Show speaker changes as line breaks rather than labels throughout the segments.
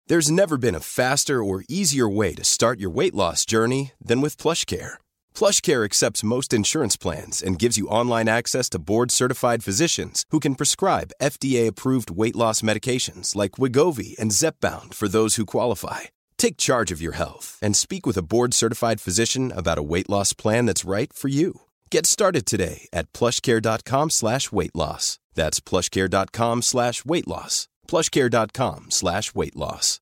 There's never been a faster or easier way to start your weight loss journey than with PlushCare. PlushCare accepts most insurance plans and gives you online access to board-certified physicians who can prescribe FDA-approved weight loss medications like Wegovy and Zepbound for those who qualify. Take charge of your health and speak with a board-certified physician about a weight loss plan that's right for you. Get started today at plushcare.com/weightloss. That's plushcare.com/weightloss. plushcare.com/weightloss.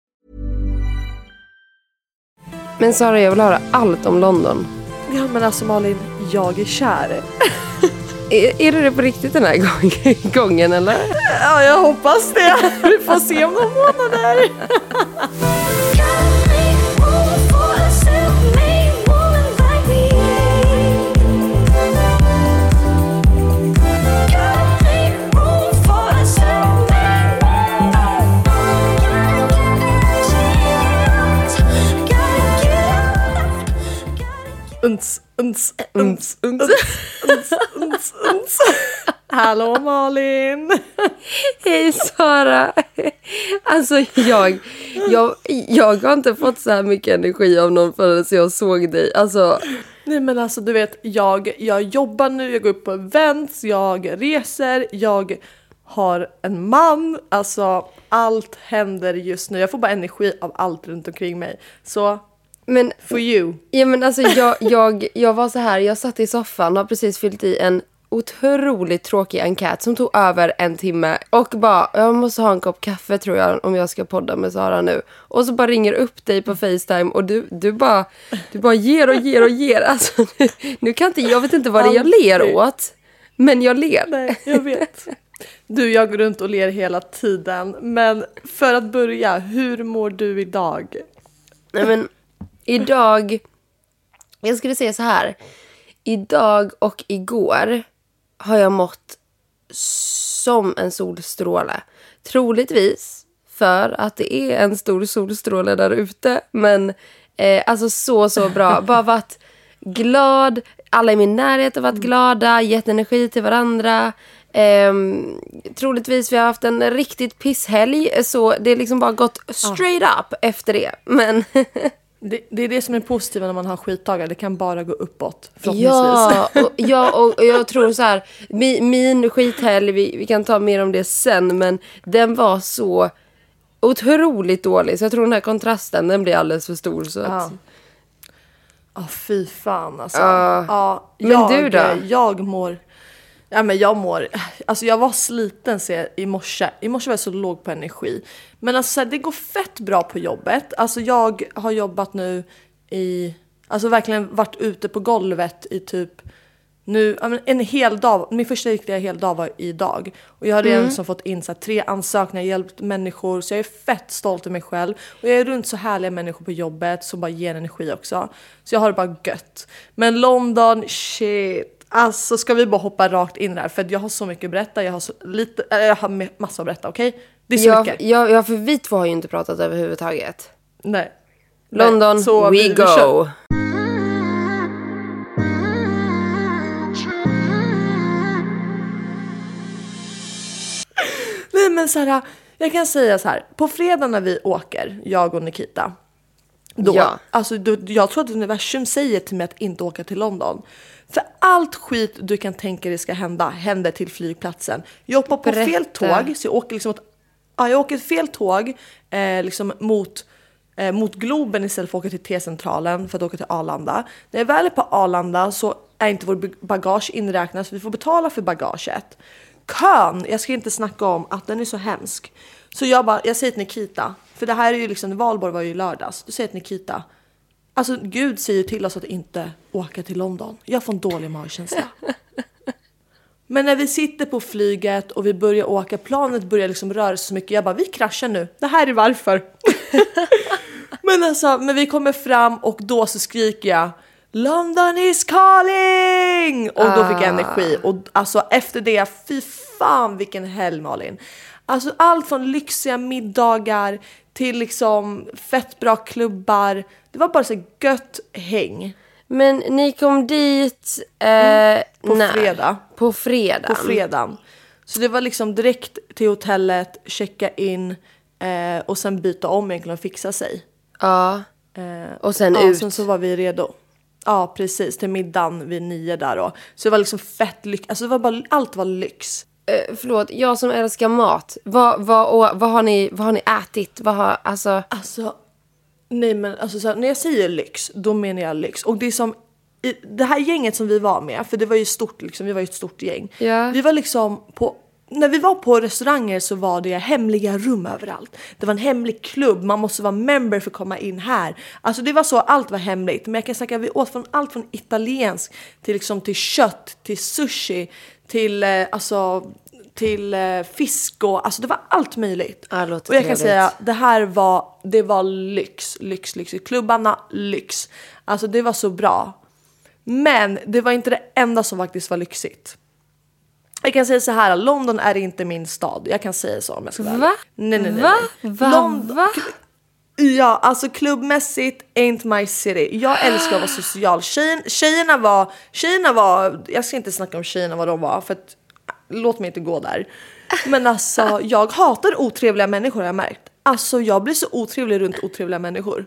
Men Sara, jag vill höra allt om London.
Ja, men alltså Malin, jag är kär.
Är det på riktigt den här gången eller?
Ja, jag hoppas det. Vi får se om några månader. Hallå Malin.
Hej Sara. Alltså jag har inte fått så här mycket energi av någon förrän jag såg dig. Alltså
nej, men alltså du vet, jag jobbar nu, jag går upp på events, jag reser, jag har en man, alltså allt händer just nu. Jag får bara energi av allt runt omkring mig. Så
men
for you.
Ja, men alltså jag var så här, jag satt i soffan och har precis fyllt i en otroligt tråkig enkät som tog över 1 timme och bara, jag måste ha en kopp kaffe tror jag om jag ska podda med Sara nu. Och så bara ringer upp dig på FaceTime och du bara ger och ger och ger. Alltså nu kan inte, jag vet inte vad det är jag ler åt, men jag ler.
Nej, jag vet. Du, jag går runt och ler hela tiden. Men för att börja, hur mår du idag?
Nej, men idag, jag skulle säga så här. Idag och igår har jag mått som en solstråle. Troligtvis för att det är en stor solstråle där ute. Men alltså så bra. Bara varit glad. Alla i min närhet har varit glada. Gett energi till varandra. Troligtvis vi har haft en riktigt pisshelg. Så det är liksom bara gått straight up efter det. Men
det är det som är positivt när man har skitdagar. Det kan bara gå uppåt, förhoppningsvis.
Och jag tror så här, min skithelg, vi kan ta mer om det sen, men den var så otroligt dålig. Så jag tror den här kontrasten, den blir alldeles för stor. Så att
fy fan alltså.
Men du då?
Jag mår... Ja, men jag mår... Alltså jag var sliten i morse. I morse var jag så låg på energi. Men alltså det går fett bra på jobbet. Alltså jag har jobbat nu alltså verkligen varit ute på golvet i typ... Nu, en hel dag. Min första riktiga hel dag var idag. Och jag har redan som fått in 3 ansökningar, hjälpt människor. Så jag är fett stolt över mig själv. Och jag är runt så härliga människor på jobbet som bara ger energi också. Så jag har det bara gött. Men London, shit. Alltså ska vi bara hoppa rakt in där. För jag har så mycket att berätta. Jag har massa att berätta, okej? Det är så mycket.
Ja, för vi två har ju inte pratat överhuvudtaget.
Nej.
London,
så
we go.
Nej, men så här, jag kan säga så här. På fredag när vi åker, jag och Nikita. Alltså, jag tror att universum säger till mig att inte åka till London. För allt skit du kan tänka dig ska hända händer till flygplatsen. Jag hoppar på fel tåg. Så jag åker liksom jag åker fel tåg liksom mot Globen istället för att åka till T-centralen för att åka till Arlanda. När jag väl är på Arlanda så är inte vår bagage inräknat, så vi får betala för bagaget. Kön, jag ska inte snacka om att den är så hemsk. Så jag säger till Nikita, för det här är ju liksom, Valborg var ju i lördags. Du säger till Nikita, alltså Gud säger till oss att inte åka till London. Jag får en dålig magkänsla. Men när vi sitter på flyget och vi börjar åka, planet börjar liksom röra sig så mycket. Jag bara, vi kraschar nu. Det här är varför. Men vi kommer fram och då så skriker jag, London is calling! Och då fick jag energi. Och alltså efter det, fy fan vilken helg, Malin. Alltså allt från lyxiga middagar till liksom fett bra klubbar. Det var bara så gött häng.
Men ni kom dit
fredag.
På fredagen.
Så det var liksom direkt till hotellet, checka in. Och sen byta om egentligen och fixa sig.
Ja. Och sen ut.
Sen så var vi redo. Ja, precis. Till middagen vid 9 där då. Så det var liksom fett lyx. Alltså det var bara, allt var lyx.
Förlåt, jag som älskar mat. Vad har ni ätit? Alltså,
nej men alltså så här, när jag säger lyx, då menar jag lyx. Och det är som det här gänget som vi var med, för det var ju stort liksom, vi var ju ett stort gäng.
Ja.
Vi var liksom när vi var på restauranger så var det hemliga rum överallt. Det var en hemlig klubb, man måste vara member för att komma in här. Alltså det var så, allt var hemligt. Men jag kan säga att vi åt från allt från italiensk till liksom till kött, till sushi, till till fisk och alltså det var allt möjligt.
Ja, låter
och jag
trevligt.
kan säga det var lyx. Klubbarna lyx. Alltså det var så bra. Men det var inte det enda som faktiskt var lyxigt. Jag kan säga så här, London är inte min stad. Jag kan säga så om jag ska vara.
Va?
Nej.
Va?
Ja, alltså klubbmässigt ain't my city. Jag älskar att vara social. Tjejerna var, jag ska inte snacka om tjejerna vad de var för att låt mig inte gå där. Men alltså jag hatar otrevliga människor har jag märkt. Alltså jag blir så otrevlig runt otrevliga människor.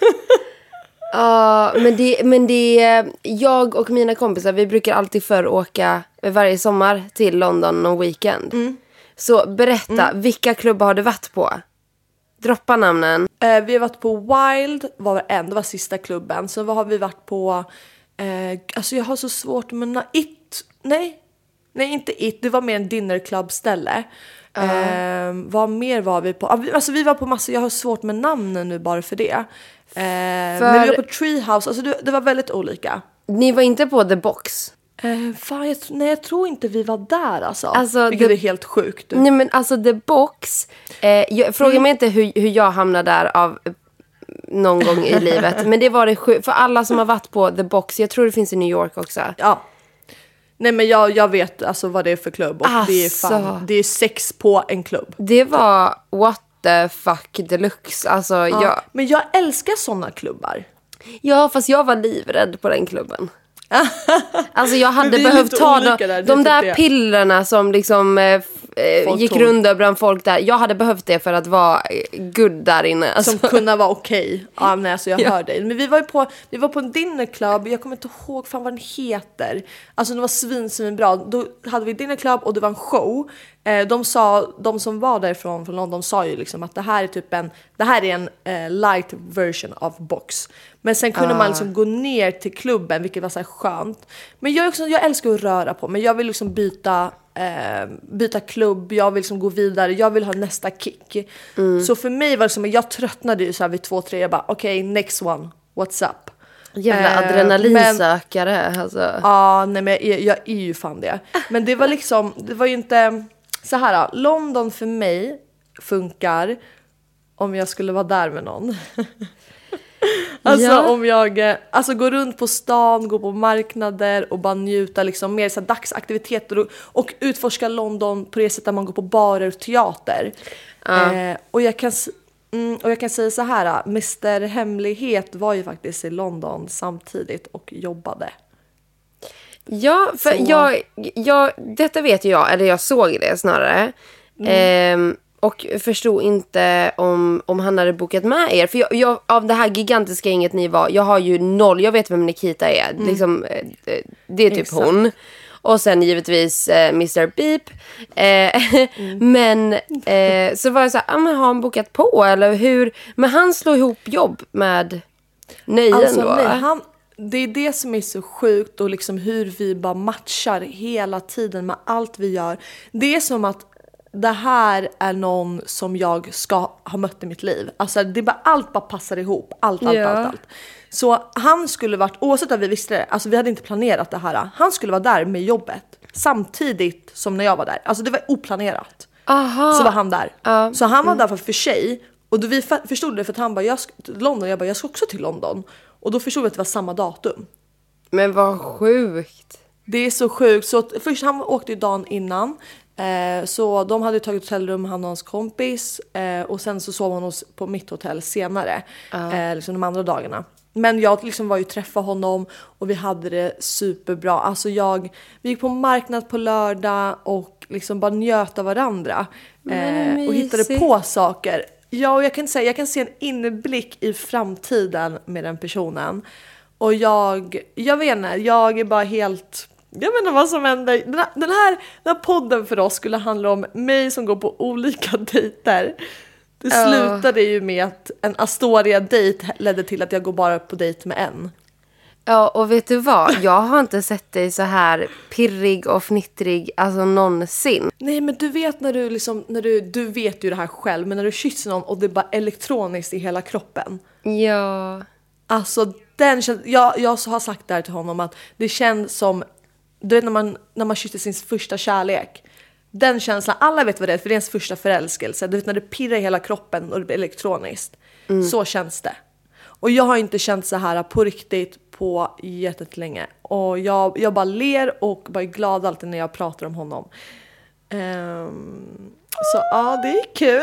Ja, men det jag och mina kompisar, vi brukar alltid åka varje sommar till London någon weekend. Så berätta, vilka klubbar har du varit på? Droppa namnen.
Vi har varit på Wild, det var sista klubben. Så vad har vi varit på? Alltså jag har så svårt med Nej, inte It. Det var mer en dinnerklubbställe. Vad mer var vi på? Alltså vi var på massa. Jag har svårt med namnen nu bara för det. Men vi var på Treehouse. Alltså det var väldigt olika.
Ni var inte på The Box?
Jag tror inte vi var där alltså vilket är helt sjukt.
Nej men alltså The Box. Fråga mig inte hur jag hamnade där av någon gång i livet. Men det var det sjukt. För alla som har varit på The Box. Jag tror det finns i New York också.
Ja. Nej men jag vet alltså vad det är för klubb. Och det är sex på en klubb.
Det var what the fuck deluxe. Alltså,
Men jag älskar såna klubbar.
Ja, fast jag var livrädd på den klubben. Alltså jag hade behövt ta de där pillerna som liksom gick runt bland folk där. Jag hade behövt det för att vara good där inne. Alltså.
Som kunde vara okej. Ja, men alltså jag hör dig. Men vi var på en dinnerklubb. Jag kommer inte ihåg fan vad den heter. Alltså det var svinbra. Då hade vi dinnerklubb och det var en show. De som var därifrån från London sa ju liksom att det här är en light version av Box. Men sen kunde man liksom gå ner till klubben, vilket var så här skönt. Men jag älskar att röra på mig. Jag vill liksom byta klubb. Jag vill liksom gå vidare. Jag vill ha nästa kick. Så för mig var det som jag tröttnade ju så här vid 2-3. Jag bara okej, next one. What's up?
Jävla adrenalinsökare.
Alltså. Nej men jag är ju fan det. Men det var liksom, det var ju inte så här. London för mig funkar om jag skulle vara där med någon. Om jag går runt på stan, går på marknader och bara njuta liksom mer så här dagsaktiviteter och utforska London på det sättet där man går på barer och teater. Och jag kan säga så här, Mr. Hemlighet var ju faktiskt i London samtidigt och jobbade.
Ja, för jag detta vet jag, eller jag såg det snarare. Och förstod inte om han hade bokat med er. För jag av det här gigantiska gänget ni var, jag har ju noll, jag vet vem Nikita är. Liksom, det är typ exakt. Hon. Och sen givetvis Mr. Beep. Men så var jag så här, men har han bokat på eller hur? Men han slår ihop jobb med nöjen då.
Nej, det är det som är så sjukt och liksom hur vi bara matchar hela tiden med allt vi gör. Det är som att det här är någon som jag ska ha mött i mitt liv. Alltså allt bara passar ihop. Allt. Så han skulle varit, oavsett att vi visste det, alltså vi hade inte planerat det här. Han skulle vara där med jobbet samtidigt som när jag var där. Alltså det var oplanerat.
Aha.
Så var han där. Så han var där för sig. Och då vi förstod det för att han bara, jag ska också till London. Och då förstod vi att det var samma datum.
Men vad sjukt.
Det är så sjukt. Så först han åkte ju dagen innan. Så de hade tagit hotellrum, han och hans kompis. Och sen så sov han på mitt hotell senare. Liksom de andra dagarna. Men jag liksom var ju träffa honom. Och vi hade det superbra. Alltså vi gick på marknad på lördag. Och liksom bara njöt av varandra. Och hittade på saker. Ja, och jag kan se en inblick i framtiden med den personen. Och jag vet inte, jag är bara helt... Jag vet inte vad som händer. Den här podden för oss skulle handla om mig som går på olika dejter. Det slutade ju med att en Astoria-dejt ledde till att jag går bara på dejt med en.
Ja, och vet du vad? Jag har inte sett dig så här pirrig och fnittrig alltså någonsin.
Nej, men du vet när du liksom, du vet ju det här själv, men när du kysser någon och det är bara elektroniskt i hela kroppen.
Ja.
Alltså den känns, jag har sagt där till honom att det känns som, du vet när man kysser sin första kärlek. Den känslan, alla vet vad det är, för det är ens första förälskelse. Du vet när det pirrar i hela kroppen och det blir elektroniskt. Så känns det. Och jag har inte känt så här på riktigt på jättelänge. Och jag bara ler och bara är glad alltid när jag pratar om honom. Så ja, det är kul.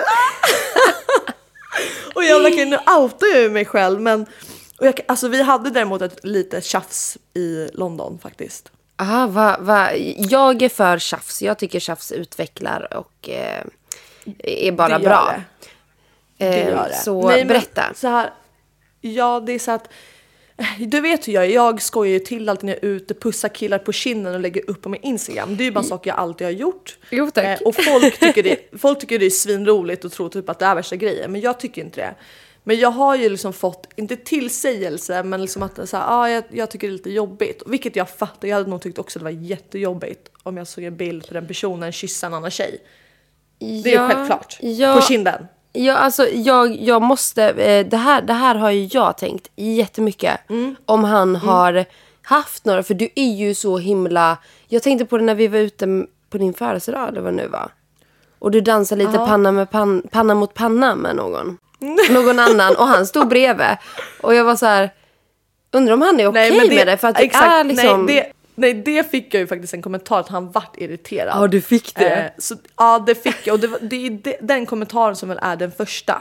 Och jag verkligen, nu outar jag mig själv. Men alltså, vi hade däremot ett litet tjafs i London faktiskt.
Aha, jag är för tjafs. Jag tycker tjafs utvecklar och är bara bra.
Det gör det.
Så
nej,
berätta.
Så här, ja, det är så att du vet hur jag skojar ju till alltid när jag är ute, pussar killar på kinden och lägger upp på min Instagram. Det är ju bara saker jag alltid har gjort.
Jo, tack.
Och folk tycker det är svinroligt och tror typ att det är värsta grejen, men jag tycker inte det. Men jag har ju liksom fått, inte tillsägelse, men liksom att så här, jag tycker det är lite jobbigt. Vilket jag fattar, jag hade nog tyckt också det var jättejobbigt om jag såg en bild på den personen kyssa en annan tjej. Det är självklart, på kinden.
Ja, alltså jag måste, det här har ju jag tänkt jättemycket om han har haft några, för du är ju så himla, jag tänkte på det när vi var ute på din födelsedag eller vad det nu var. Och du dansade lite panna mot panna med någon annan, och han stod bredvid. Och jag var så här, undrar om han är okej med det, för att det är liksom...
Nej, det fick jag ju faktiskt en kommentar att han vart irriterad.
Ja, du fick det.
Ja, det fick jag. Och det är den kommentaren som väl är den första.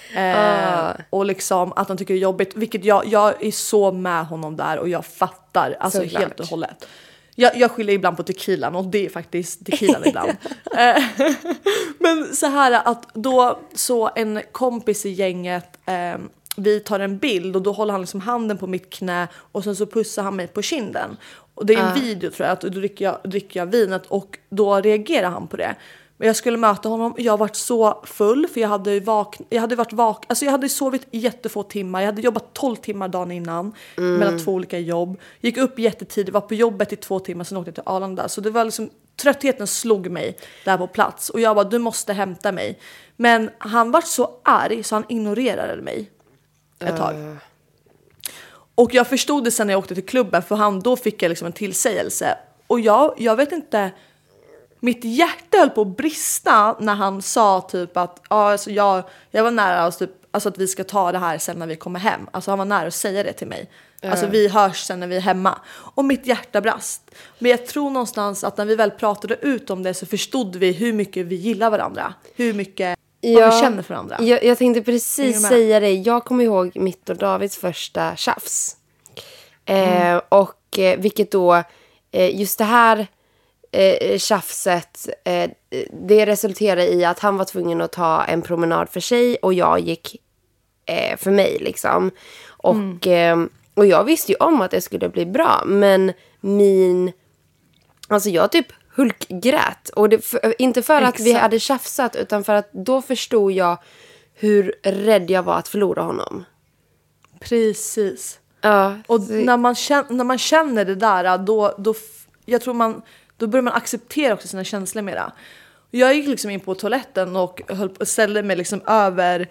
Och liksom att han tycker det är jobbigt. Vilket jag är så med honom där, och jag fattar. Alltså
såklart.
helt och hållet. Jag skyller ibland på tequilan, och det är faktiskt tequilan ibland. Men så här att då så en kompis i gänget... vi tar en bild och då håller han liksom handen på mitt knä och sen så pussar han mig på kinden. Och det är en video, tror jag, att då dricker jag vinet och då reagerar han på det. Men jag skulle möta honom, jag varit så full för jag hade sovit jättefå timmar. Jag hade jobbat 12 timmar dagen innan mellan 2 olika jobb. Gick upp jättetidigt, var på jobbet i 2 timmar, sen åkte jag till Arlanda. Så det var liksom, tröttheten slog mig där på plats och jag bara, du måste hämta mig. Men han var så arg så han ignorerade mig ett tag. Och jag förstod det sen när jag åkte till klubben, för då fick jag liksom en tillsägelse. Och jag vet inte, mitt hjärta höll på att brista när han sa typ att alltså jag var nära alltså, typ, alltså att vi ska ta det här sen när vi kommer hem. Alltså han var nära att säga det till mig. Alltså vi hörs sen när vi är hemma. Och mitt hjärta brast. Men jag tror någonstans att när vi väl pratade ut om det så förstod vi hur mycket vi gillar varandra. Hur mycket vi känner för varandra.
Jag tänkte precis säga det. Jag kommer ihåg mitt och Davids första tjafs. Och vilket då, just det här tjafset, det resulterade i att han var tvungen att ta en promenad för sig och jag gick för mig liksom. Och jag visste ju om att det skulle bli bra, men alltså jag typ hulkgrät. Och inte för att vi hade tjafsat, utan för att då förstod jag hur rädd jag var att förlora honom.
Precis.
Ja.
Och när man känner det där, då jag tror då börjar man acceptera också sina känslor mera. Jag gick liksom in på toaletten och ställde mig liksom över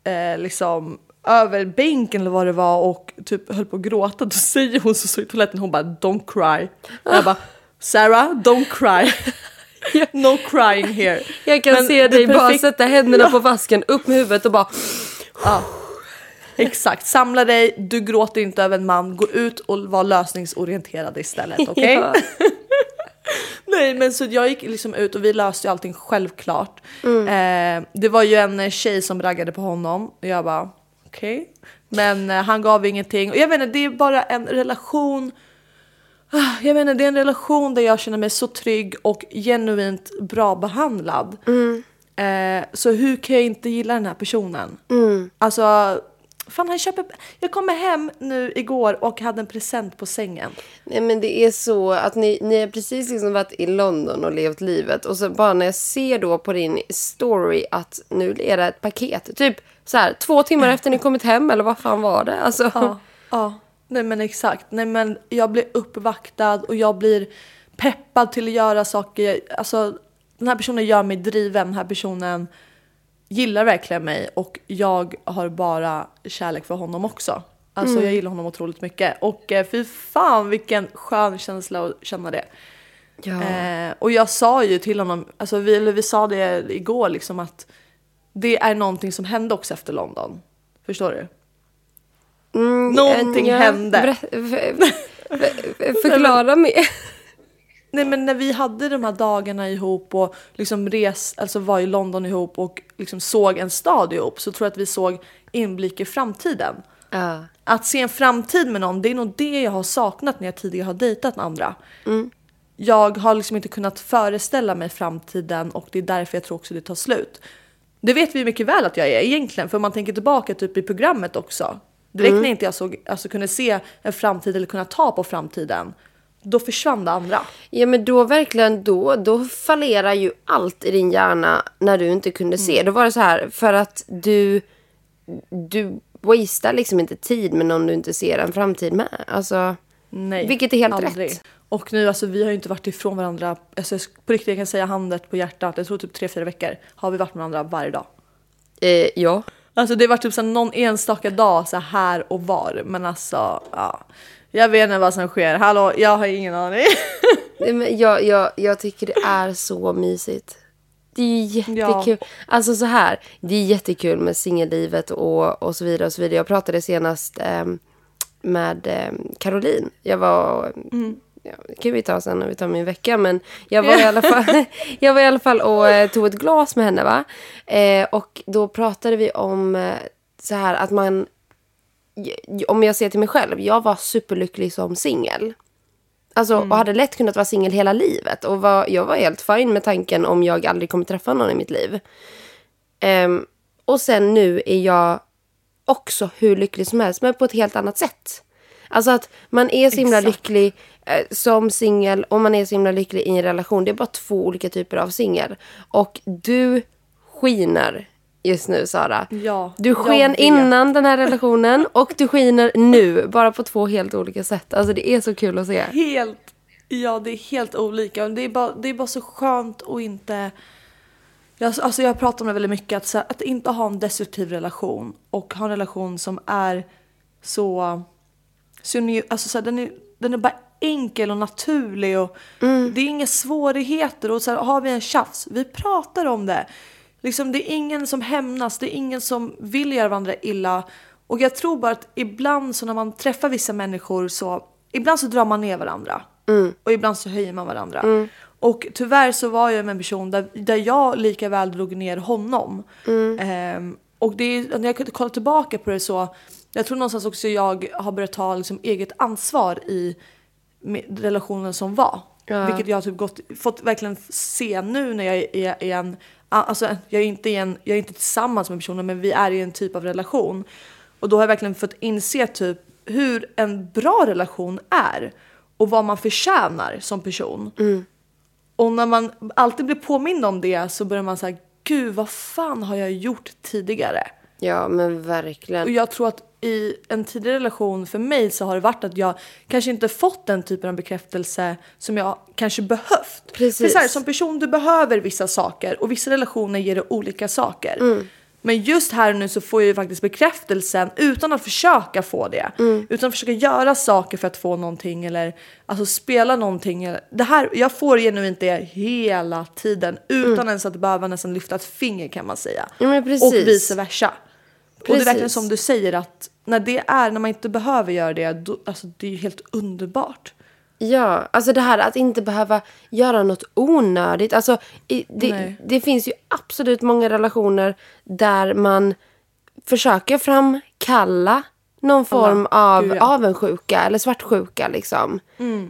över bänken eller vad det var och typ höll på att gråta. Då säger hon så i toaletten, hon bara, don't cry. Jag bara, Sarah, don't cry. No crying here.
Jag kan se dig bara sätta händerna på vasken, upp med huvudet och bara...
Ja, exakt. Samla dig, du gråter inte över en man. Gå ut och var lösningsorienterad istället, okej? Ja. Nej, men så jag gick liksom ut och vi löste ju allting självklart. Det var ju en tjej som raggade på honom. Och jag bara, okej. Men han gav ingenting. Och jag vet inte, det är bara en relation... Jag vet inte, det är en relation där jag känner mig så trygg och genuint bra behandlad. Så hur kan jag inte gilla den här personen? Alltså, fan jag kommer hem nu igår och hade en present på sängen.
Nej, men det är så att ni har precis liksom varit i London och levt livet. Och så bara när jag ser då på din story att nu är det ett paket. Typ så här 2 timmar efter ni kommit hem, eller vad fan var det? Alltså.
Ja. Nej men exakt. Nej men jag blir uppvaktad och jag blir peppad till att göra saker. Alltså den här personen gör mig driven. Den här personen gillar verkligen mig. Och jag har bara kärlek för honom också. Alltså jag gillar honom otroligt mycket. Och fy fan vilken skön känsla att känna det.
Ja.
Och jag sa ju till honom, alltså vi sa det igår liksom, att det är någonting som hände också efter London. Förstår du? Någonting hände.
Förklara mer.
Nej men när vi hade de här dagarna ihop och liksom alltså var i London ihop och liksom såg en stad ihop, så tror jag att vi såg inblick i framtiden. Att se en framtid med någon, det är nog det jag har saknat när jag tidigare har dejtat andra. Jag har liksom inte kunnat föreställa mig framtiden, och det är därför jag tror också det tar slut. Det vet vi mycket väl att jag är egentligen, för man tänker tillbaka typ i programmet också. Direkt när inte jag kunde se en framtid eller kunna ta på framtiden, då försvann det andra.
Ja, men då verkligen, då fallerar ju allt i din hjärna när du inte kunde se. Då var det så här, för att du wastear liksom inte tid med någon du inte ser en framtid med. Alltså,
nej,
vilket är helt
aldrig
rätt.
Och nu, alltså vi har ju inte varit ifrån varandra, alltså, på riktigt jag kan säga handet på hjärtat, jag tror typ 3-4 veckor har vi varit med varandra varje dag.
Ja.
Alltså det var typ så någon enstaka dag så här och var. Men alltså, ja. Jag vet inte vad som sker. Hallå, jag har ingen aning.
Jag tycker det är så mysigt. Det är ju jättekul. Ja. Alltså så här, det är jättekul med singellivet och så vidare och så vidare. Jag pratade senast med Caroline. Jag var... Ja, det kan vi ta sen när vi tar min vecka, men jag var i alla fall och tog ett glas med henne, va? Och då pratade vi om så här att man, om jag ser till mig själv, jag var superlycklig som singel. Alltså, och hade lätt kunnat vara singel hela livet, och jag var helt fine med tanken om jag aldrig kommer träffa någon i mitt liv. Och sen nu är jag också hur lycklig som helst, men på ett helt annat sätt. Alltså att man är så himla lycklig som singel, och man är så himla lycklig i en relation. Det är bara 2 olika typer av singel. Och du skiner just nu, Sara.
Ja,
du sken innan den här relationen, och du skiner nu. Bara på 2 helt olika sätt. Alltså det är så kul att se.
Ja, det är helt olika. Det är bara så skönt att inte... Alltså jag pratar om det väldigt mycket. Att inte ha en destruktiv relation. Och ha en relation som är så alltså så här, den är bara enkel och naturlig, och det är inga svårigheter, och så här, har vi en tjafs, vi pratar om det. Liksom, det är ingen som hämnas, det är ingen som vill göra varandra illa. Och jag tror bara att ibland så när man träffar vissa människor, så ibland så drar man ner varandra. Och ibland så höjer man varandra. Och tyvärr så var jag med en person där jag lika väl drog ner honom. Och det är, när jag kunde kolla tillbaka på det, så jag tror någonstans också jag har börjat ta liksom eget ansvar i relationen som var. Ja. Vilket jag har typ fått verkligen se nu när jag är i en... Alltså jag är inte tillsammans med personen, men vi är i en typ av relation. Och då har jag verkligen fått inse typ hur en bra relation är. Och vad man förtjänar som person. Och när man alltid blir påmind om det, så börjar man säga, gud vad fan har jag gjort tidigare?
Ja, men verkligen.
Och jag tror att i en tidigare relation för mig så har det varit att jag kanske inte fått den typen av bekräftelse som jag kanske behövt.
Precis.
För så här, som person, du behöver vissa saker, och vissa relationer ger dig olika saker. Men just här nu så får jag ju faktiskt bekräftelsen utan att försöka få det. Utan att försöka göra saker för att få någonting, eller alltså spela någonting. Det här, jag får genuint det hela tiden utan ens att behöva nästan lyfta ett finger, kan man säga.
Men precis.
Och vice versa. Precis. Och det är verkligen som du säger, att när man inte behöver göra det, då, alltså det är ju helt underbart.
Ja, alltså det här att inte behöva göra något onödigt. Alltså det finns ju absolut många relationer där man försöker framkalla någon form av avundsjuka eller svartsjuka liksom.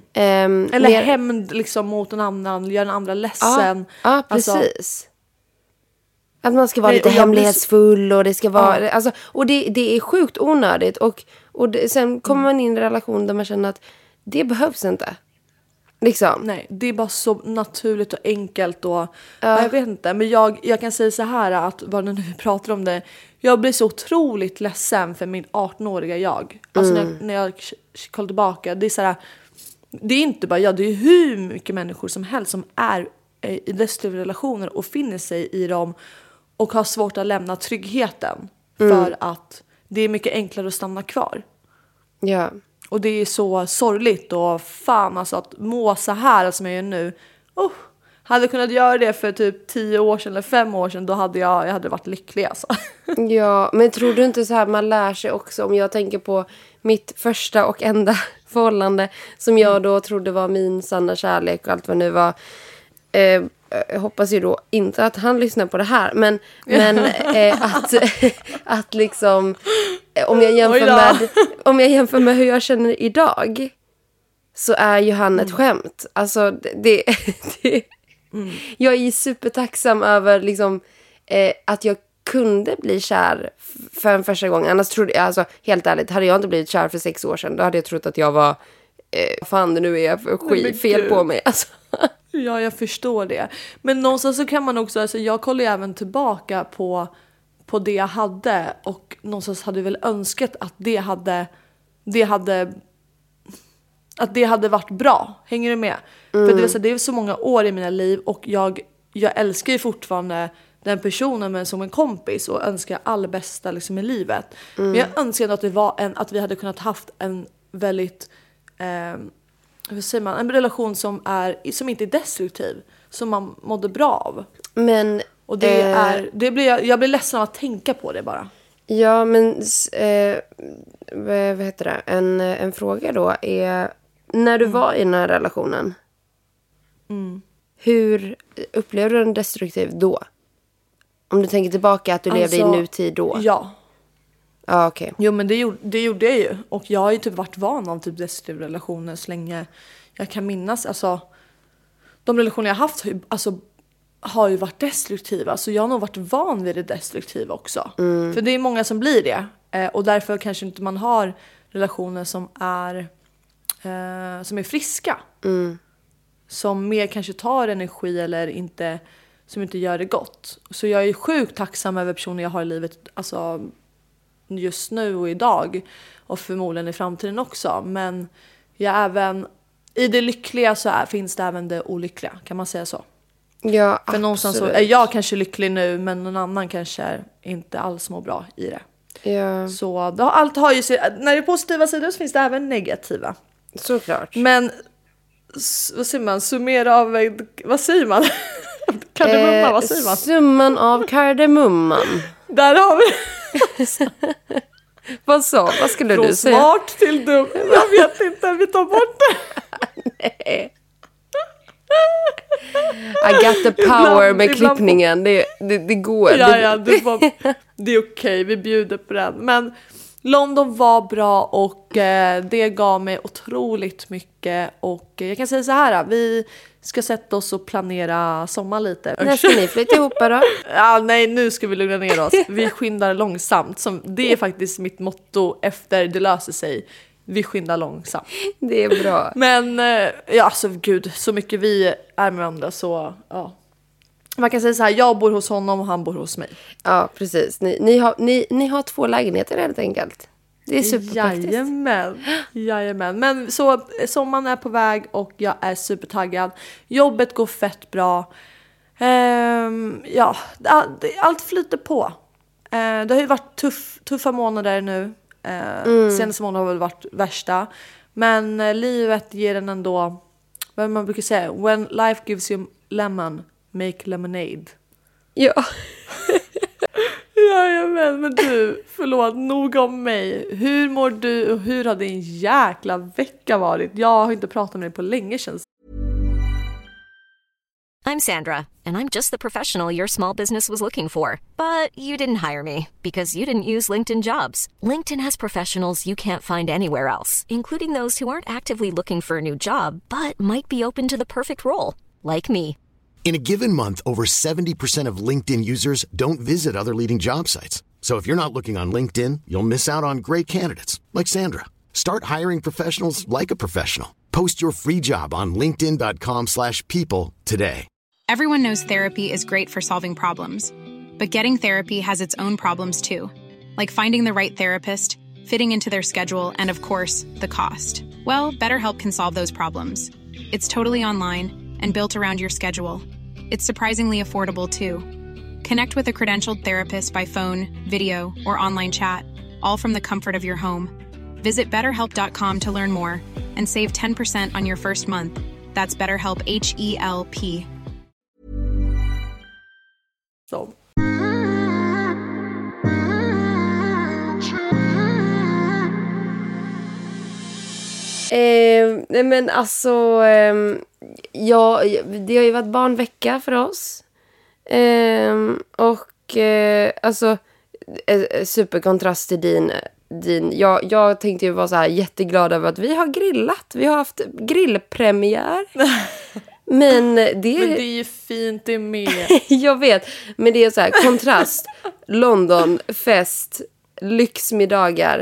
Eller hämnd liksom mot en annan, gör en andra ledsen.
Ja, precis. Alltså, Att man ska vara lite hemlighetsfull och det ska vara... Alltså, och det är sjukt onödigt. Och sen kommer man in i en relation där man känner att det behövs inte. Liksom.
Nej, det är bara så naturligt och enkelt. Och, jag vet inte, men jag kan säga så här att bara när vi pratar om det. Jag blir så otroligt ledsen för min 18-åriga jag. Alltså när jag kollar tillbaka. Det är så här, det är inte bara jag, det är hur mycket människor som helst som är i destruktiva relationer och finner sig i dem och har svårt att lämna tryggheten för att det är mycket enklare att stanna kvar.
Ja.
Och det är så sorgligt och fan alltså att må så här som jag gör nu. Hade jag kunnat göra det för typ 10 år sedan eller 5 år sedan, då hade jag hade varit lycklig alltså.
Ja, men tror du inte så här man lär sig också, om jag tänker på mitt första och enda förhållande som jag då trodde var min sanna kärlek och allt vad nu var. Jag hoppas ju då inte att han lyssnar på det här, men att liksom om jag jämför med hur jag känner idag, så är ju han ett skämt. Alltså jag är supertacksam över liksom att jag kunde bli kär för en första gång. Annars trodde jag, alltså helt ärligt, hade jag inte blivit kär för 6 år sedan, då hade jag trott att jag var fan det nu är för fel på mig alltså.
Ja, jag förstår det. Men någonstans så kan man också, alltså jag kollar ju även tillbaka på det jag hade, och någonstans hade jag väl önskat att det hade varit bra. Hänger du med? För det är så många år i mina liv, och jag älskar ju fortfarande den personen, men som en kompis, och önskar all bästa liksom i livet. Men jag önskar att det var att vi hade kunnat haft en väldigt hur säger man, en relation som inte är destruktiv, som man mådde bra av. Men och jag blir ledsen av att tänka på det bara.
Ja, men vad heter det? En fråga då är, när du var i den här relationen, hur upplevde du den destruktiv då? Om du tänker tillbaka att du levde i nutid då.
Ja.
Ja, okej.
Jo, men det gjorde jag ju. Och jag har ju typ varit van av typ destruktiva relationer så länge jag kan minnas. Alltså, de relationer jag haft har ju varit destruktiva. Så jag har nog varit van vid det destruktiva också. För det är många som blir det. Och därför kanske inte man har relationer som är friska. Som mer kanske tar energi eller inte, som inte gör det gott. Så jag är sjukt tacksam över personer jag har i livet, alltså just nu och idag, och förmodligen i framtiden också. Men även i det lyckliga så finns det även det olyckliga, kan man säga så?
Ja,
för
absolut.
någonstans så är jag kanske lycklig nu, men någon annan kanske inte alls mår bra i det.
Ja.
Så allt har ju när det är positiva sidor så finns det även negativa.
Såklart.
Men vad säger man? Summera av, vad säger man? Kardemumma, vad säger man?
Summan av kardemumman.
Där har vi.
Vad skulle du säga?
Från smart till dum. Jag vet inte, vi tar bort det.
Nej. I got the power med klippningen. Det går.
Ja, det är okej. Vi bjuder på den. Men London var bra, och det gav mig otroligt mycket. Och jag kan säga så här, vi ska sätta oss och planera sommar lite.
När ska ni flytta ihop då?
Ja, nej, nu ska vi lugna ner oss. Vi skyndar långsamt. Det är faktiskt mitt motto efter det löser sig. Vi skyndar långsamt.
Det är bra.
Men ja, alltså gud, så mycket vi är med varandra, så ja. Man kan säga så här, jag bor hos honom och han bor hos mig.
Ja, precis. Ni har 2 lägenheter helt enkelt. Det är superpraktiskt.
Jajamän. Men så sommaren är på väg och jag är supertaggad. Jobbet går fett bra. Ja, allt flyter på. Det har ju varit tuffa månader nu. Senaste månaden har väl varit värsta. Men livet ger en ändå, vad man brukar säga, when life gives you lemon, make lemonade.
Ja.
Jajamän, men du, förlåt, nog om mig. Hur mår du och hur har din jäkla vecka varit? Jag har inte pratat med dig på länge känns.
I'm Sandra, and I'm just the professional your small business was looking for. But you didn't hire me because you didn't use LinkedIn Jobs. LinkedIn has professionals you can't find anywhere else, including those who aren't actively looking for a new job, but might be open to the perfect role, like me.
In a given month, over 70% of LinkedIn users don't visit other leading job sites. So if you're not looking on LinkedIn, you'll miss out on great candidates like Sandra. Start hiring professionals like a professional. Post your free job on linkedin.com/people today.
Everyone knows therapy is great for solving problems, but getting therapy has its own problems too, like finding the right therapist, fitting into their schedule, and of course, the cost. Well, BetterHelp can solve those problems. It's totally online and built around your schedule. It's surprisingly affordable too. Connect with a credentialed therapist by phone, video, or online chat, all from the comfort of your home. Visit BetterHelp.com to learn more and save 10% on your first month. That's BetterHelp, H-E-L-P.
Så.
Nej men alltså, ja, det har ju varit barnvecka för oss. Och alltså, superkontrast till din. Jag tänkte ju vara så här jätteglad över att vi har grillat. Vi har haft grillpremiär. Men det
är ju fint det med.
Jag vet, men det är så här kontrast. London, fest, lyxmiddagar.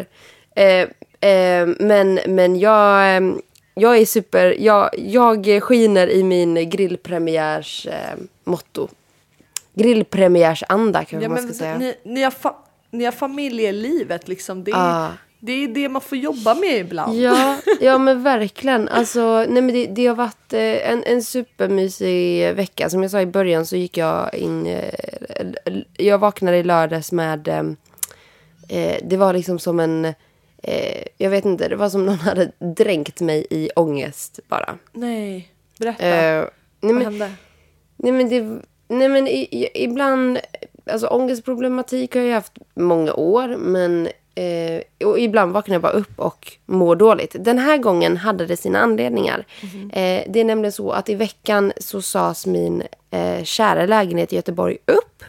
Men jag är super. Jag skiner i min grillpremiärs motto. Grillpremiärsanda kanske man ska säga.
Ni har familjelivet liksom. Det är det man får jobba med ibland.
Ja men verkligen. Alltså, nej, men det har varit en supermysig vecka. Som jag sa i början så gick jag in. Jag vaknade i lördags med. Det var liksom som en. Jag vet inte, det var som någon hade dränkt mig i ångest bara.
Nej, berätta. Vad hände?
Nej men ibland, alltså ångestproblematik har jag haft många år, men och ibland vaknar jag bara upp och mår dåligt. Den här gången hade det sina anledningar. Det är nämligen så att i veckan så sades min kära lägenhet i Göteborg upp.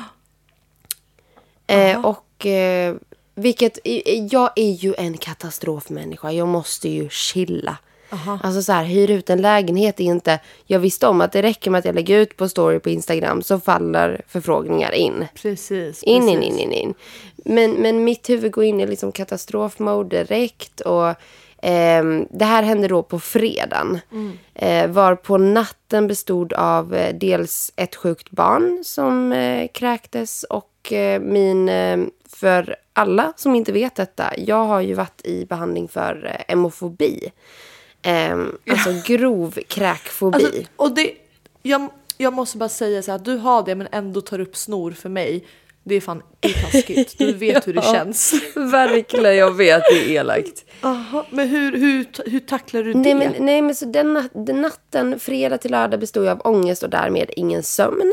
Och vilket, jag är ju en katastrofmänniska. Jag måste ju chilla. Alltså så här, hyr ut en lägenhet är inte. Jag visste om att det räcker med att jag lägger ut på story på Instagram så faller förfrågningar in.
Precis.
In. Men mitt huvud går in i liksom katastrofmode direkt. Och det här hände då på fredagen. Var på natten bestod av dels ett sjukt barn som kräktes och min, för alla som inte vet detta, jag har ju varit i behandling för hemofobi. Alltså grov kräkfobi.
Alltså, och det, jag måste bara säga så här, att du har det men ändå tar upp snor för mig. Det är fan taskigt. Du vet hur det känns.
Verkligen, jag vet, det är elakt.
Aha, men hur tacklar du det?
Nej men så den natten, fredag till lördag, bestod jag av ångest och därmed ingen sömn.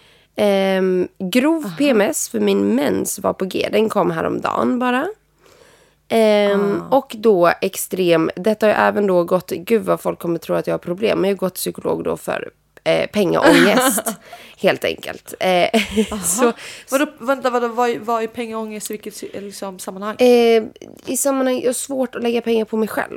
Grov PMS för min mens var på G. Den kom häromdagen bara. Och då extrem. Detta har jag även då gått. Gud vad folk kommer tro att jag har problem. Men jag har gått psykolog då för pengaångest. Helt enkelt. Så,
vad är pengaångest? Vilket liksom, sammanhang?
I sammanhang är det svårt att lägga pengar på mig själv.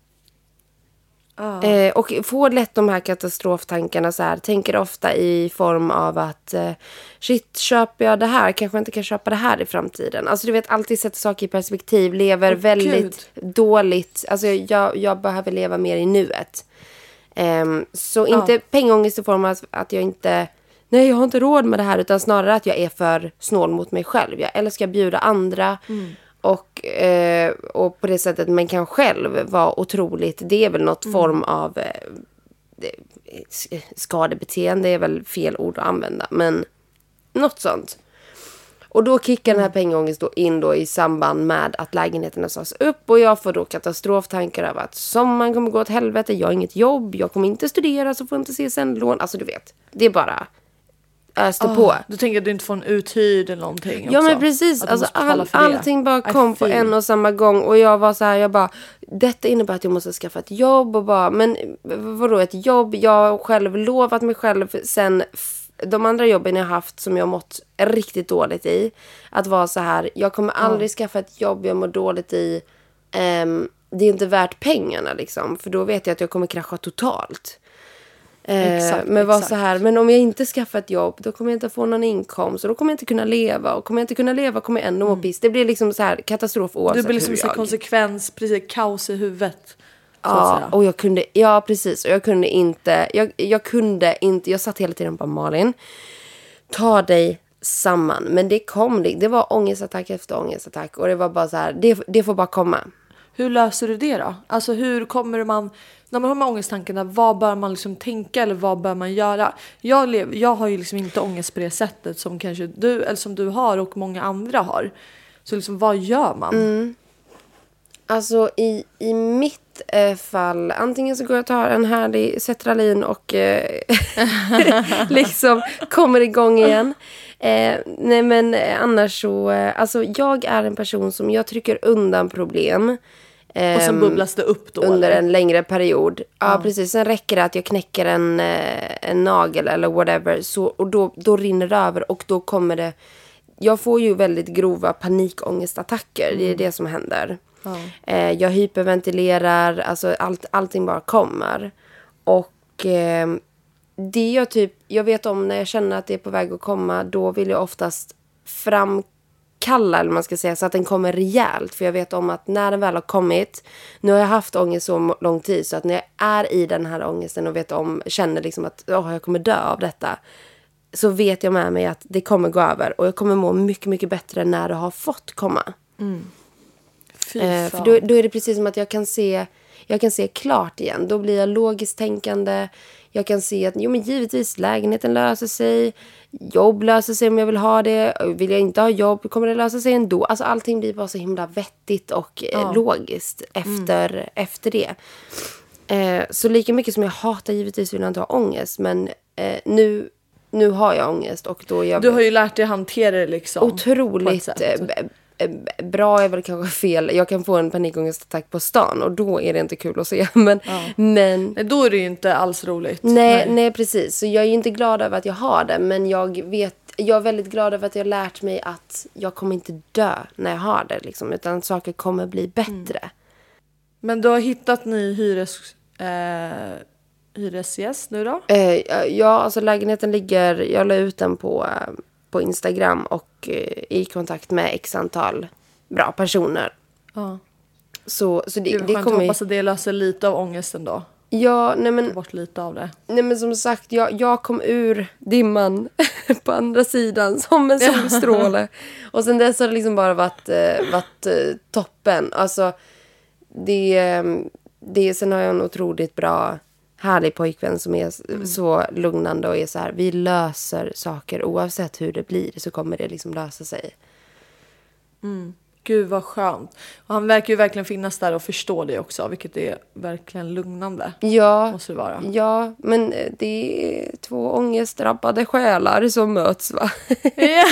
Och får lätt de här katastroftankarna så här. Tänker ofta i form av att shit, köper jag det här? Kanske inte kan köpa det här i framtiden. Alltså du vet, alltid sätter saker i perspektiv. Lever väldigt dåligt. Alltså jag behöver leva mer i nuet. Så inte pengaångest i form av att jag inte. Nej, jag har inte råd med det här. Utan snarare att jag är för snål mot mig själv. Jag älskar att bjuda andra. Och på det sättet man kan själv vara otroligt. Det är väl något form av skadebeteende. Det är väl fel ord att använda. Men något sånt. Och då kickar den här pengaångest då in då i samband med att lägenheterna sas upp. Och jag får då katastroftankar av att sommaren kommer gå åt helvete. Jag har inget jobb. Jag kommer inte studera så får inte CSN-lån. Alltså du vet. Det är bara öste på.
Du tänker att du inte får en uthyrd eller någonting
Ja
också.
Men precis. Alltså, allting bara kom på en och samma gång. Och jag var så här, jag bara, detta innebär att jag måste skaffa ett jobb. Och bara, men vadå ett jobb? Jag har själv lovat mig själv sen de andra jobben jag haft som jag mått riktigt dåligt i. Att vara så här, jag kommer aldrig skaffa ett jobb jag mår dåligt i. Det är inte värt pengarna liksom. För då vet jag att jag kommer krascha totalt. Men var så här, men om jag inte skaffar ett jobb, då kommer jag inte få någon inkomst. Och då kommer jag inte kunna leva. Och kommer jag inte kunna leva kommer jag ändå må piss. Det blir liksom så här katastrof oavsett.
Det blir liksom så konsekvens, precis, kaos i huvudet.
Ja, och jag kunde, ja precis. Och jag kunde inte, jag satt hela tiden på Malin. Ta dig samman. Men det var ångestattack efter ångestattack. Och det var bara så här, det får bara komma.
Hur löser du det då? Alltså hur kommer man, när man har med ångesttankarna, vad bör man liksom tänka eller vad bör man göra? Jag har ju liksom inte ångest på det sättet som kanske du, eller som du har och många andra har. Så liksom, vad gör man?
Alltså i mitt fall, antingen så går jag och tar en härlig Cetralin och liksom kommer igång igen. Nej men annars så, alltså jag är en person som jag trycker undan problem.
Och sen bubblas det upp då?
Under en längre period. Ja, precis. Sen räcker det att jag knäcker en nagel eller whatever. Så, och då rinner det över och då kommer det... Jag får ju väldigt grova panikångestattacker. Det är det som händer. Jag hyperventilerar. Alltså allting bara kommer. Och det jag vet om när jag känner att det är på väg att komma. Då vill jag oftast framkalla, eller man ska säga, så att den kommer rejält. För jag vet om att när den väl har kommit, nu har jag haft ångest så lång tid, så att när jag är i den här ångesten och känner liksom att jag kommer dö av detta, så vet jag med mig att det kommer gå över och jag kommer må mycket, mycket bättre när det har fått komma. För då är det precis som att jag kan se klart igen. Då blir jag logiskt tänkande. Jag kan se att men givetvis lägenheten löser sig. Jobb löser sig om jag vill ha det. Vill jag inte ha jobb kommer det lösa sig ändå. Alltså allting blir bara så himla vettigt och logiskt efter det. Så lika mycket som jag hatar, givetvis vill jag inte ha ångest. Men nu har jag ångest. Och då
du har ju lärt dig hantera det liksom.
Otroligt bra är väl kanske fel. Jag kan få en panikångestattack på stan och då är det inte kul att se. Men
då är det ju inte alls roligt.
Nej, precis. Så jag är ju inte glad över att jag har det. Men jag är väldigt glad över att jag har lärt mig att jag kommer inte dö när jag har det. Liksom, utan saker kommer bli bättre.
Men du har hittat ny hyresgäst nu då?
Ja, alltså lägenheten ligger... Jag la ut den på Instagram och i kontakt med x antal bra personer.
Ja.
Så det
kommer... hoppas att det löser lite av ångesten då.
Ja, nej men...
bort lite av det.
Nej men som sagt, jag kom ur dimman på andra sidan som en solstråle. Och sen dess har det liksom bara varit toppen. Alltså, sen har jag en otroligt bra... härlig pojkvän som är så lugnande och är så här, vi löser saker oavsett hur det blir, så kommer det liksom lösa sig.
Gud vad skönt. Och han verkar ju verkligen finnas där och förstå det också, vilket är verkligen lugnande.
Ja,
måste det vara. Ja,
men det är 2 ångestdrabbade själar som möts, va?
Yeah.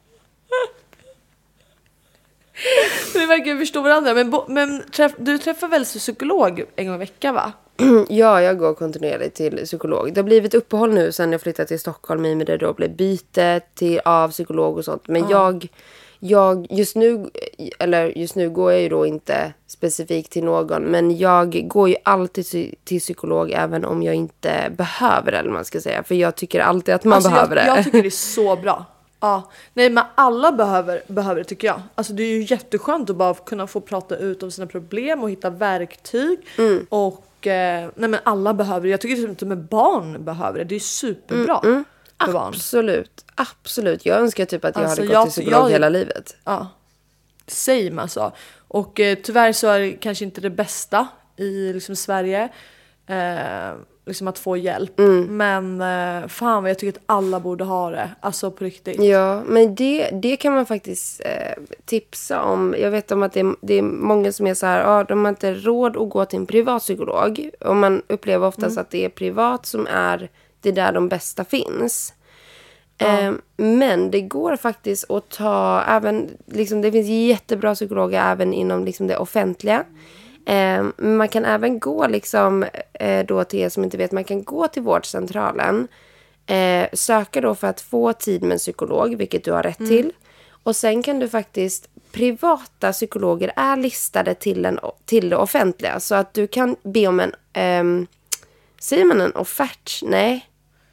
Vi verkar förstå varandra. Men du träffar väl psykolog en gång i veckan, va?
Ja, jag går kontinuerligt till psykolog. Det har blivit uppehåll nu sen jag flyttade till Stockholm, i med det då blev byte av psykolog och sånt. Men jag just nu går jag ju då inte specifikt till någon, men jag går ju alltid till psykolog även om jag inte behöver det, eller man ska säga. För jag tycker alltid att man behöver det.
Jag tycker det är så bra. Ja, nej men alla behöver det, tycker jag. Alltså det är ju jätteskönt att bara kunna få prata ut om sina problem och hitta verktyg. Och nej men alla behöver det. Jag tycker inte med barn behöver det. Det är superbra för barn. Absolut. Jag önskar typ att jag hade gått till psykolog hela livet. Ja, same alltså. Och tyvärr så är det kanske inte det bästa i liksom Sverige. Liksom att få hjälp. Men fan vad jag tycker att alla borde ha det. Alltså på riktigt.
Ja, men det kan man faktiskt tipsa om. Jag vet om att det är många som är så här, de har inte råd att gå till en privat psykolog. Och man upplever oftast att det är privat som är det där de bästa finns. Men det går faktiskt att ta även, liksom, det finns jättebra psykologer även inom liksom det offentliga. Man kan även gå liksom, då till er som inte vet, man kan gå till vårdcentralen, söka då för att få tid med en psykolog, vilket du har rätt till. Och sen kan du faktiskt, privata psykologer är listade till det offentliga, så att du kan be om en Säger man en offert? Nej.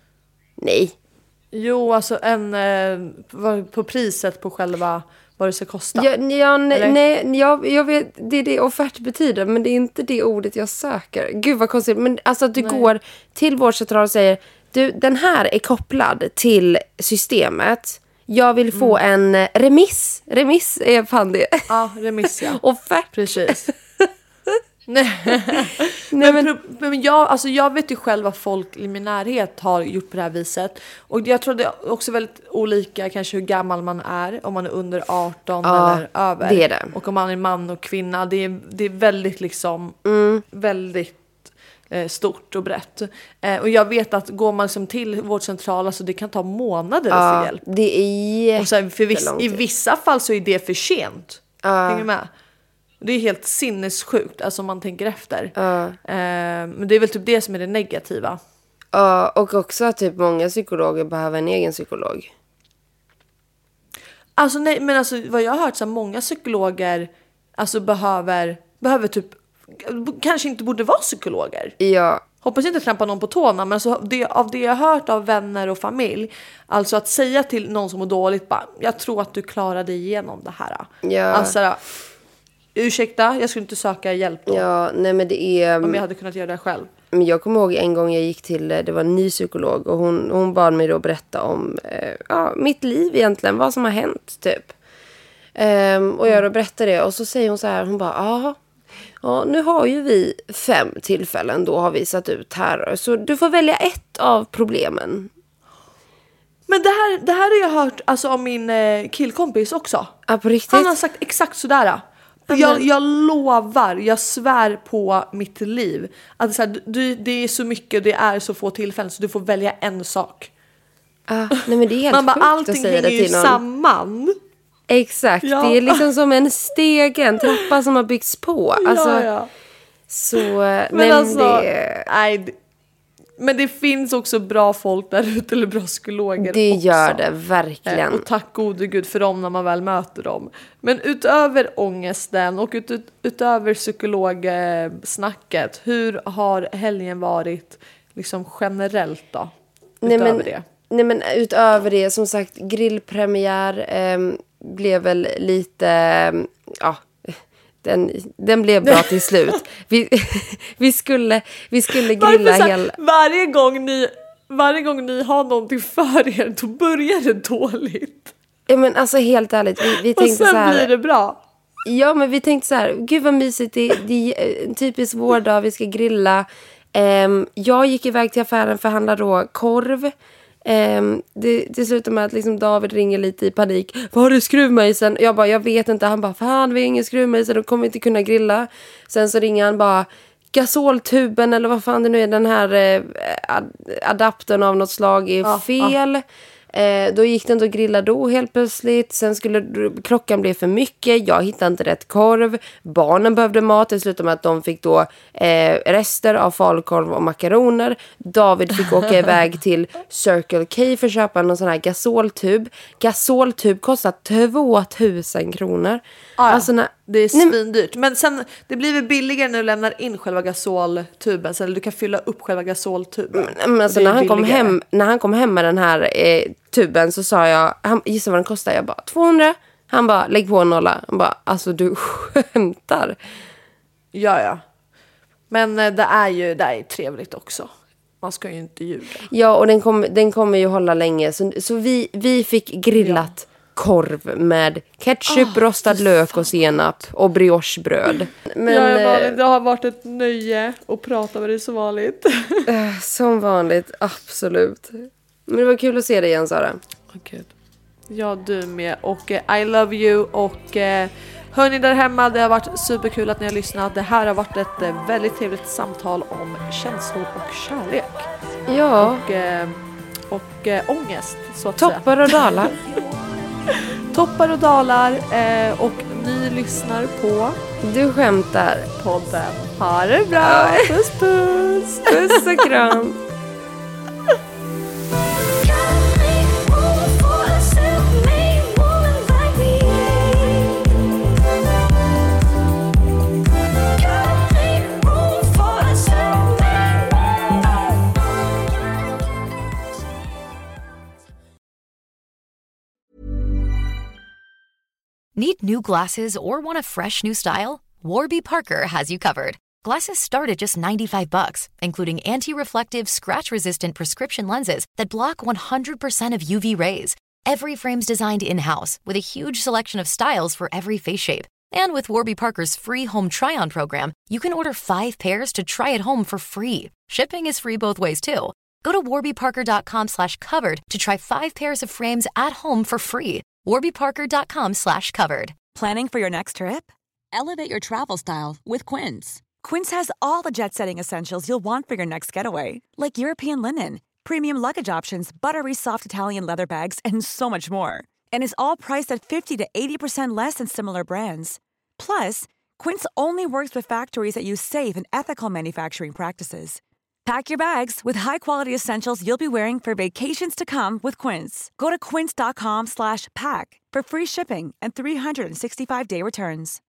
Jo, alltså på priset på själva vad det ska kosta.
Jag vet, det är det offert betyder, men det är inte det ordet jag söker. Gud vad konstigt, men alltså att du går till vårdcentral och säger, du, den här är kopplad till systemet. Jag vill få en remiss. Remiss är fan det.
Ja, remiss, ja.
Offert.
Precis. Men jag vet ju själv att folk i min närhet har gjort på det här viset. Och jag tror det är också väldigt olika kanske hur gammal man är. Om man är under 18 eller över.
Det är det.
Och om man är man och kvinna. Det är väldigt liksom väldigt stort och brett. Och jag vet att går man liksom till vårdcentral, alltså det kan ta månader att få hjälp.
Det är
och sen i vissa fall så är det för sent. Hänger du med? Det är helt sinnessjukt, alltså om man tänker efter. Men det är väl typ det som är det negativa.
Ja, och också att typ många psykologer behöver en egen psykolog.
Alltså nej, men alltså vad jag har hört så många psykologer alltså behöver typ kanske inte borde vara psykologer.
Ja.
Hoppas inte trampa någon på tårna, men alltså av det jag har hört av vänner och familj, alltså att säga till någon som mår dåligt bara, jag tror att du klarar dig igenom det här.
Ja.
Alltså ursäkta, jag skulle inte söka hjälp då.
Ja, nej men det är...
Om jag hade kunnat göra det själv.
Men jag kommer ihåg en gång jag gick till, det var en ny psykolog och hon bad mig då berätta om mitt liv egentligen, vad som har hänt typ. Och jag då berättade det och så säger hon så här, hon bara, ja, nu har ju vi 5 tillfällen då har vi satt ut här. Så du får välja ett av problemen.
Men det här har jag hört alltså om min killkompis också.
Ja, på riktigt?
Han har sagt exakt sådär. Jag lovar, jag svär på mitt liv att så här, det är så mycket, det är så få tillfällen så du får välja en sak.
Nej men det är helt
man bara,
sjukt
allting
att säga det till någon.
Samman.
Exakt,
ja.
Det är liksom som en stege, en trappa som har byggts på. Alltså,
ja.
Så,
men alltså, men det finns också bra folk där ute, eller bra psykologer.
Det
också.
Gör det, verkligen.
Och tack gode gud för dem när man väl möter dem. Men utöver ångesten och utöver psykologsnacket, hur har helgen varit liksom generellt då?
Nej men utöver det, som sagt, grillpremiär blev väl lite, den blev bra till slut. Vi skulle grilla hela...
Varje gång ni har någonting för er, då börjar det dåligt.
Ja men alltså helt ärligt, vi tänkte så här...
Och sen blir det bra.
Ja men vi tänkte så här, gud vad mysigt, det är en typisk vårdag, vi ska grilla. Jag gick iväg till affären för att handla då korv. Det slutar med att liksom David ringer lite i panik. Var har du skruvmejseln? Jag bara, jag vet inte. Han bara, fan vi har ingen skruvmejsel, då kommer vi inte kunna grilla. Sen så ringer han bara, gasoltuben eller vad fan det nu är, den här adaptern av något slag är fel. Då gick den då grilla då helt plötsligt. Sen skulle klockan bli för mycket. Jag hittade inte rätt korv. Barnen behövde mat. Det slutade med att de fick då rester av falukorv och makaroner. David fick åka iväg till Circle K för att köpa någon sån här gasoltub. Gasoltub kostar 2000 kronor. Alltså,
det är svindyrt. Men sen, det blir väl billigare när du lämnar in själva gasoltuben. Så du kan fylla upp själva gasoltuben.
Men alltså när han kom hem med den här tuben så sa jag, gissa vad den kostar? Jag bara, 200. Han bara, lägg på en nolla. Han bara, alltså du skämtar.
Ja. Men det är trevligt också. Man ska ju inte ljuga.
Ja, och den kommer ju hålla länge. Så vi fick grillat korv med ketchup, rostad lök och senap och briochebröd. Men
det har varit ett nöje att prata med dig som vanligt.
Som vanligt, absolut. Men det var kul att se dig igen, Sara.
Gud. Ja, du med. Och I love you. Och hörni där hemma, det har varit superkul att ni har lyssnat. Det här har varit ett väldigt trevligt samtal om känslor och kärlek.
Ja.
Och ångest, så att
Toppar och dalar.
Toppar och dalar. Och ni lyssnar på
Du skämtar
podden. Ha det bra. Puss puss.
Puss och kram.
Need new glasses or want a fresh new style? Warby Parker has you covered. Glasses start at just $95, including anti-reflective, scratch-resistant prescription lenses that block 100% of UV rays. Every frame's designed in-house with a huge selection of styles for every face shape. And with Warby Parker's free home try-on program, you can order 5 pairs to try at home for free. Shipping is free both ways, too. Go to warbyparker.com/covered to try 5 pairs of frames at home for free. warbyparker.com/covered.
Planning for your next trip? Elevate your travel style with Quince. Quince has all the jet-setting essentials you'll want for your next getaway, like European linen, premium luggage options, buttery soft Italian leather bags, and so much more. And is all priced at 50 to 80% less than similar brands. Plus, Quince only works with factories that use safe and ethical manufacturing practices. Pack your bags with high-quality essentials you'll be wearing for vacations to come with Quince. Go to quince.com/pack for free shipping and 365-day returns.